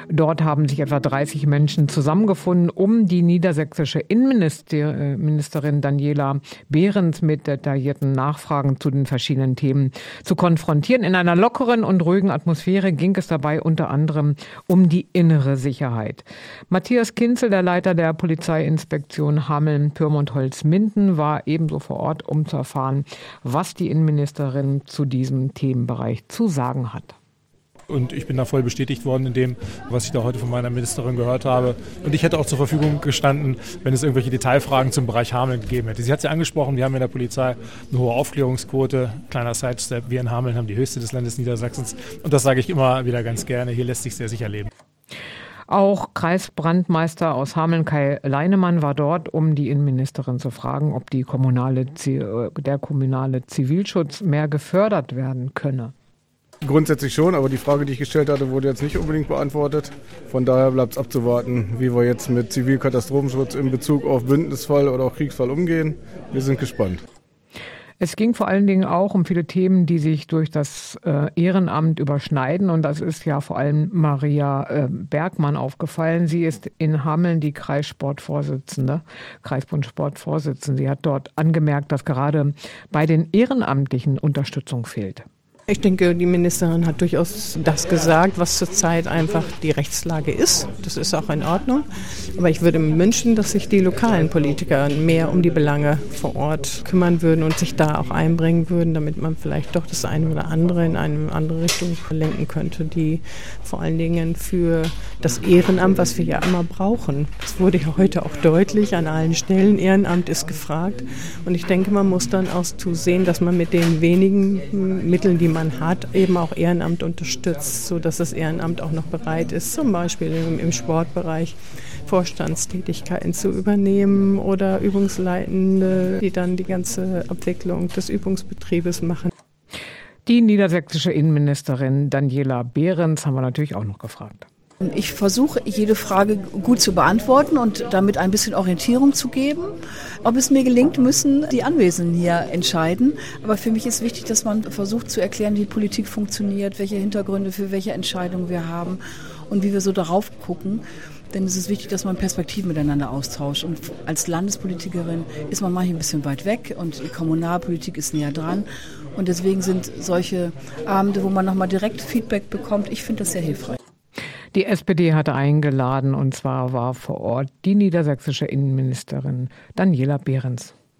Dort haben sich etwa 30 Menschen zusammengefunden, um die niedersächsische Innenministerin Daniela Behrens mit detaillierten Nachfragen zu den verschiedenen Themen zu konfrontieren. In einer lockeren und ruhigen Atmosphäre ging es dabei unter anderem um die innere Sicherheit. Matthias Kinzel, der Leiter der Polizeiinspektion Hameln, Pyrmont, Holzminden, war ebenso vor Ort, um zu erfahren, was die Innenministerin zu diesem Themenbereich zu sagen hat. Und ich bin da voll bestätigt worden in dem, was ich da heute von meiner Ministerin gehört habe. Und ich hätte auch zur Verfügung gestanden, wenn es irgendwelche Detailfragen zum Bereich Hameln gegeben hätte. Sie hat es ja angesprochen, wir haben in der Polizei eine hohe Aufklärungsquote. Kleiner Sidestep, wir in Hameln haben die höchste des Landes Niedersachsens. Und das sage ich immer wieder ganz gerne, hier lässt sich sehr sicher leben. Auch Kreisbrandmeister aus Hameln, Kai Leinemann, war dort, um die Innenministerin zu fragen, ob der kommunale Zivilschutz mehr gefördert werden könne. Grundsätzlich schon, aber die Frage, die ich gestellt hatte, wurde jetzt nicht unbedingt beantwortet. Von daher bleibt es abzuwarten, wie wir jetzt mit Zivilkatastrophenschutz in Bezug auf Bündnisfall oder auch Kriegsfall umgehen. Wir sind gespannt. Es ging vor allen Dingen auch um viele Themen, die sich durch das Ehrenamt überschneiden. Und das ist ja vor allem Maria Bergmann aufgefallen. Sie ist in Hameln die Kreisbundsportvorsitzende. Sie hat dort angemerkt, dass gerade bei den Ehrenamtlichen Unterstützung fehlt. Ich denke, die Ministerin hat durchaus das gesagt, was zurzeit einfach die Rechtslage ist. Das ist auch in Ordnung. Aber ich würde mir wünschen, dass sich die lokalen Politiker mehr um die Belange vor Ort kümmern würden und sich da auch einbringen würden, damit man vielleicht doch das eine oder andere in eine andere Richtung lenken könnte, die vor allen Dingen für das Ehrenamt, was wir ja immer brauchen. Das wurde ja heute auch deutlich an allen Stellen. Ehrenamt ist gefragt. Und ich denke, man muss dann auch zusehen, dass man mit den wenigen Mitteln, die man hat, eben auch Ehrenamt unterstützt, sodass das Ehrenamt auch noch bereit ist, zum Beispiel im Sportbereich Vorstandstätigkeiten zu übernehmen oder Übungsleitende, die dann die ganze Abwicklung des Übungsbetriebes machen. Die niedersächsische Innenministerin Daniela Behrens haben wir natürlich auch noch gefragt. Ich versuche, jede Frage gut zu beantworten und damit ein bisschen Orientierung zu geben. Ob es mir gelingt, müssen die Anwesenden hier entscheiden. Aber für mich ist wichtig, dass man versucht zu erklären, wie Politik funktioniert, welche Hintergründe für welche Entscheidungen wir haben und wie wir so darauf gucken. Denn es ist wichtig, dass man Perspektiven miteinander austauscht. Und als Landespolitikerin ist man manchmal ein bisschen weit weg und die Kommunalpolitik ist näher dran. Und deswegen sind solche Abende, wo man nochmal direkt Feedback bekommt, ich finde das sehr hilfreich. Die SPD hatte eingeladen, und zwar war vor Ort die niedersächsische Innenministerin Daniela Behrens.